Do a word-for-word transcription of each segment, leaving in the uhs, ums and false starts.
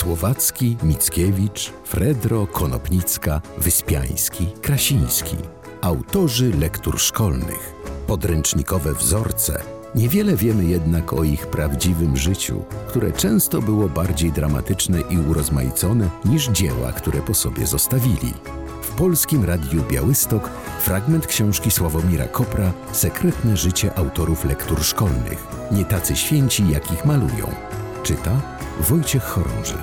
Słowacki, Mickiewicz, Fredro, Konopnicka, Wyspiański, Krasiński. Autorzy lektur szkolnych. Podręcznikowe wzorce. Niewiele wiemy jednak o ich prawdziwym życiu, które często było bardziej dramatyczne i urozmaicone niż dzieła, które po sobie zostawili. W Polskim Radiu Białystok fragment książki Sławomira Kopra Sekretne życie autorów lektur szkolnych. Nie tacy święci, jak ich malują. Czyta Wojciech Chorąży.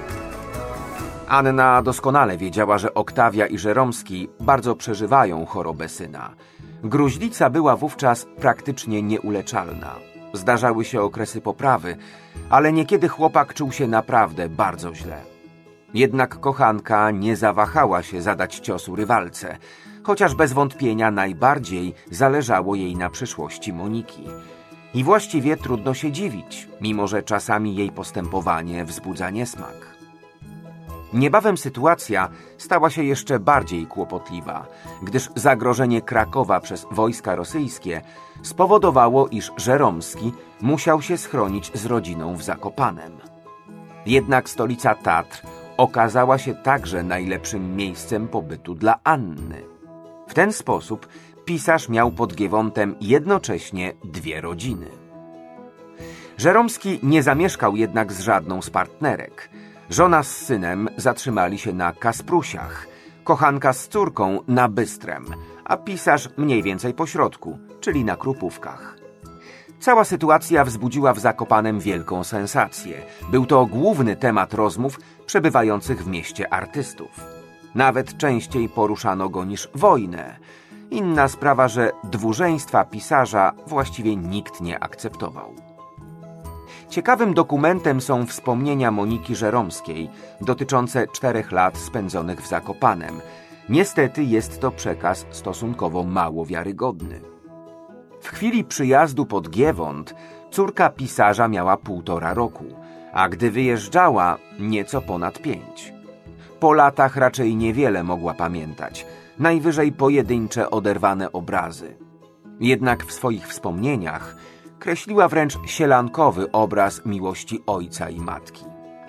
Anna doskonale wiedziała, że Oktawia i Żeromski bardzo przeżywają chorobę syna. Gruźlica była wówczas praktycznie nieuleczalna. Zdarzały się okresy poprawy, ale niekiedy chłopak czuł się naprawdę bardzo źle. Jednak kochanka nie zawahała się zadać ciosu rywalce, chociaż bez wątpienia najbardziej zależało jej na przyszłości Moniki. I właściwie trudno się dziwić, mimo że czasami jej postępowanie wzbudza niesmak. Niebawem sytuacja stała się jeszcze bardziej kłopotliwa, gdyż zagrożenie Krakowa przez wojska rosyjskie spowodowało, iż Żeromski musiał się schronić z rodziną w Zakopanem. Jednak stolica Tatr okazała się także najlepszym miejscem pobytu dla Anny. W ten sposób pisarz miał pod Giewontem jednocześnie dwie rodziny. Żeromski nie zamieszkał jednak z żadną z partnerek. Żona z synem zatrzymali się na Kasprusiach, kochanka z córką na Bystrem, a pisarz mniej więcej pośrodku, czyli na Krupówkach. Cała sytuacja wzbudziła w Zakopanem wielką sensację. Był to główny temat rozmów przebywających w mieście artystów. Nawet częściej poruszano go niż wojnę. Inna sprawa, że dwużeństwa pisarza właściwie nikt nie akceptował. Ciekawym dokumentem są wspomnienia Moniki Żeromskiej dotyczące czterech lat spędzonych w Zakopanem. Niestety jest to przekaz stosunkowo mało wiarygodny. W chwili przyjazdu pod Giewont córka pisarza miała półtora roku, a gdy wyjeżdżała nieco ponad pięć. Po latach raczej niewiele mogła pamiętać, najwyżej pojedyncze oderwane obrazy. Jednak w swoich wspomnieniach kreśliła wręcz sielankowy obraz miłości ojca i matki.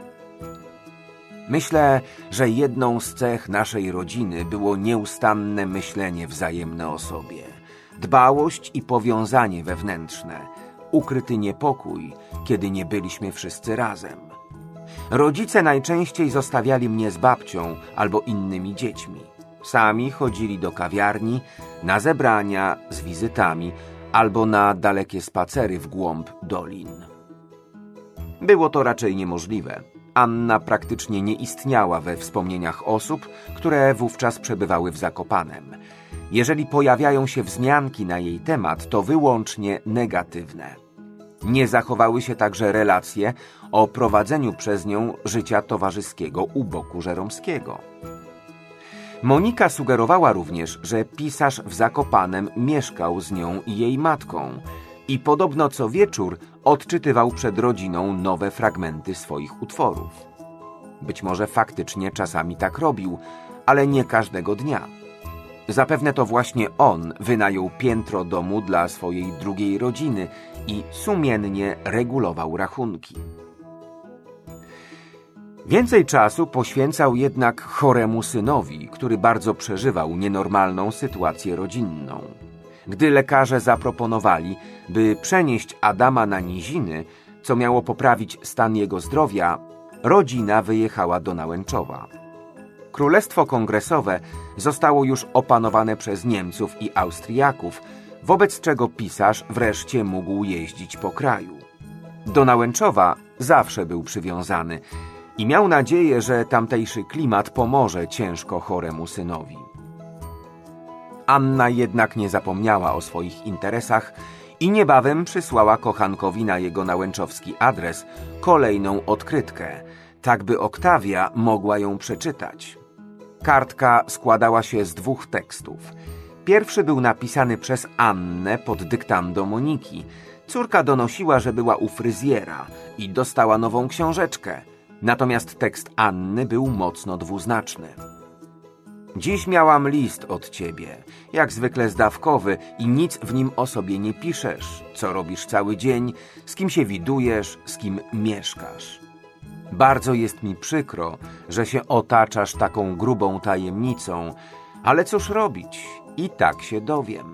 Myślę, że jedną z cech naszej rodziny było nieustanne myślenie wzajemne o sobie, dbałość i powiązanie wewnętrzne, ukryty niepokój, kiedy nie byliśmy wszyscy razem. Rodzice najczęściej zostawiali mnie z babcią albo innymi dziećmi. Sami chodzili do kawiarni, na zebrania z wizytami albo na dalekie spacery w głąb dolin. Było to raczej niemożliwe. Anna praktycznie nie istniała we wspomnieniach osób, które wówczas przebywały w Zakopanem. Jeżeli pojawiają się wzmianki na jej temat, to wyłącznie negatywne. Nie zachowały się także relacje o prowadzeniu przez nią życia towarzyskiego u boku Żeromskiego. Monika sugerowała również, że pisarz w Zakopanem mieszkał z nią i jej matką i podobno co wieczór odczytywał przed rodziną nowe fragmenty swoich utworów. Być może faktycznie czasami tak robił, ale nie każdego dnia. Zapewne to właśnie on wynajął piętro domu dla swojej drugiej rodziny i sumiennie regulował rachunki. Więcej czasu poświęcał jednak choremu synowi, który bardzo przeżywał nienormalną sytuację rodzinną. Gdy lekarze zaproponowali, by przenieść Adama na niziny, co miało poprawić stan jego zdrowia, rodzina wyjechała do Nałęczowa. Królestwo Kongresowe zostało już opanowane przez Niemców i Austriaków, wobec czego pisarz wreszcie mógł jeździć po kraju. Do Nałęczowa zawsze był przywiązany i miał nadzieję, że tamtejszy klimat pomoże ciężko choremu synowi. Anna jednak nie zapomniała o swoich interesach i niebawem przysłała kochankowi na jego nałęczowski adres kolejną odkrytkę, tak by Oktawia mogła ją przeczytać. Kartka składała się z dwóch tekstów. Pierwszy był napisany przez Annę pod dyktando Moniki. Córka donosiła, że była u fryzjera i dostała nową książeczkę. Natomiast tekst Anny był mocno dwuznaczny. Dziś miałam list od ciebie, jak zwykle zdawkowy i nic w nim o sobie nie piszesz, co robisz cały dzień, z kim się widujesz, z kim mieszkasz. Bardzo jest mi przykro, że się otaczasz taką grubą tajemnicą, ale cóż robić, i tak się dowiem.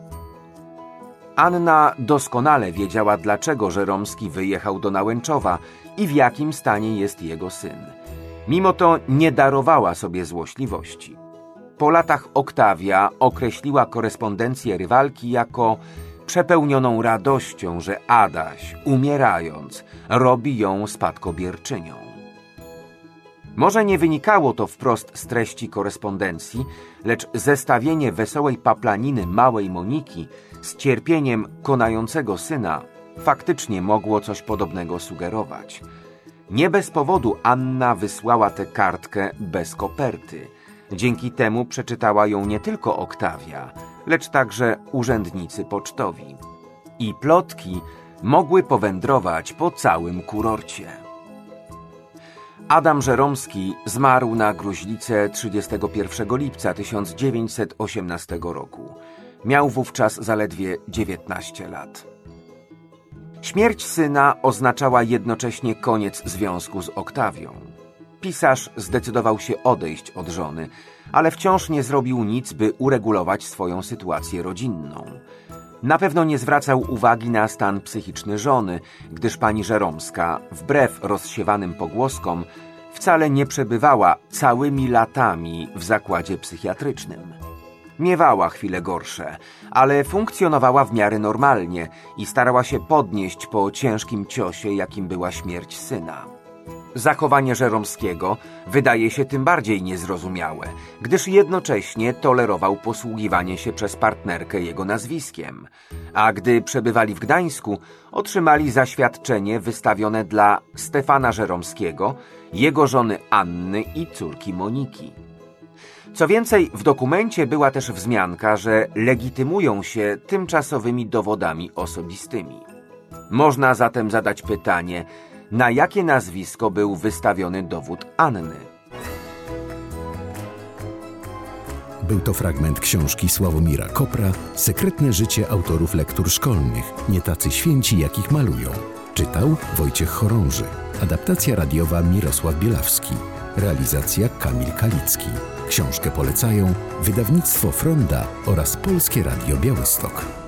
Anna doskonale wiedziała, dlaczego Żeromski wyjechał do Nałęczowa i w jakim stanie jest jego syn. Mimo to nie darowała sobie złośliwości. Po latach Oktawia określiła korespondencję rywalki jako przepełnioną radością, że Adaś, umierając, robi ją spadkobierczynią. Może nie wynikało to wprost z treści korespondencji, lecz zestawienie wesołej paplaniny małej Moniki z cierpieniem konającego syna faktycznie mogło coś podobnego sugerować. Nie bez powodu Anna wysłała tę kartkę bez koperty. Dzięki temu przeczytała ją nie tylko Oktawia, lecz także urzędnicy pocztowi. I plotki mogły powędrować po całym kurorcie. Adam Żeromski zmarł na gruźlicę trzydziestego pierwszego lipca tysiąc dziewięćset osiemnastego roku. Miał wówczas zaledwie dziewiętnaście lat. Śmierć syna oznaczała jednocześnie koniec związku z Oktawią. Pisarz zdecydował się odejść od żony, ale wciąż nie zrobił nic, by uregulować swoją sytuację rodzinną. Na pewno nie zwracał uwagi na stan psychiczny żony, gdyż pani Żeromska, wbrew rozsiewanym pogłoskom, wcale nie przebywała całymi latami w zakładzie psychiatrycznym. Miewała chwile gorsze, ale funkcjonowała w miarę normalnie i starała się podnieść po ciężkim ciosie, jakim była śmierć syna. Zachowanie Żeromskiego wydaje się tym bardziej niezrozumiałe, gdyż jednocześnie tolerował posługiwanie się przez partnerkę jego nazwiskiem, a gdy przebywali w Gdańsku, otrzymali zaświadczenie wystawione dla Stefana Żeromskiego, jego żony Anny i córki Moniki. Co więcej, w dokumencie była też wzmianka, że legitymują się tymczasowymi dowodami osobistymi. Można zatem zadać pytanie, na jakie nazwisko był wystawiony dowód Anny. Był to fragment książki Sławomira Kopra „Sekretne życie autorów lektur szkolnych, nie tacy święci, jakich malują”. Czytał Wojciech Chorąży. Adaptacja radiowa Mirosław Bielawski. Realizacja Kamil Kalicki. Książkę polecają wydawnictwo Fronda oraz Polskie Radio Białystok.